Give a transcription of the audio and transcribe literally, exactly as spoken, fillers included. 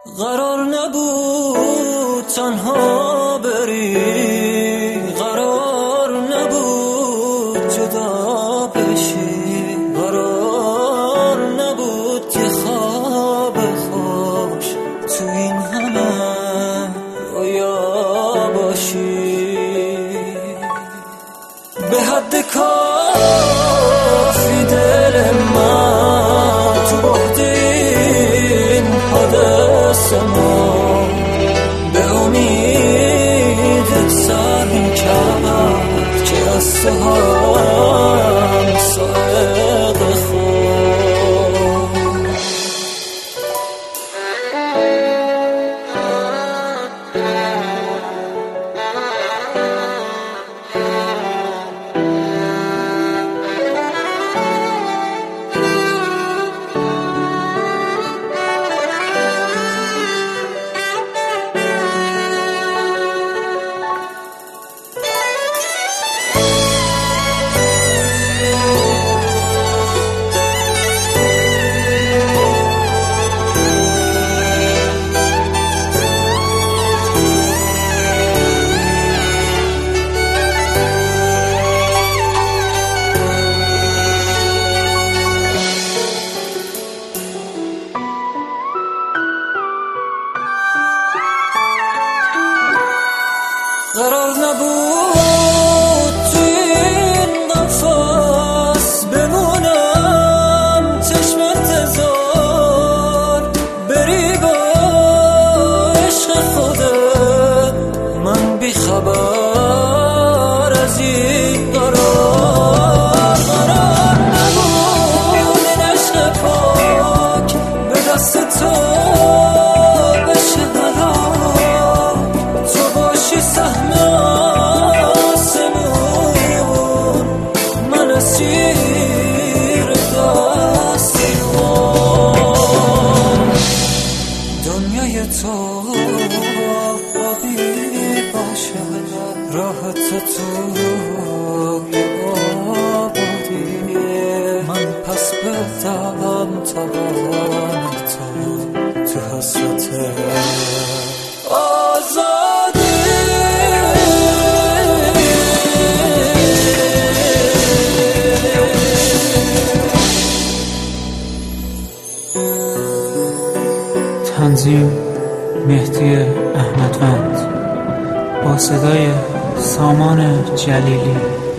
قرار نبود تنها بری، قرار نبود جدا بشی، قرار نبود که خواب خوش تو این همه رویا باشی. به حد کافی دل من تو بعد این حادثه ما به امید سر کرد که از تو هم سائق خود. قرار نبود تو این قفس بمونم چشم انتظار بری با عشق خودت، من بی خبر از این قرار. قرار نبود این عشق پاک به دست تو بشه حلال، تو باشی سهم آسمون، من اسیر دستی کن. دنیای تو آبی باشه، راه تو توی آبادی، من پس بدم توان تو تو حسرت آزادی. تنظیم مهدی احمدوند با صدای سامان جلیلی.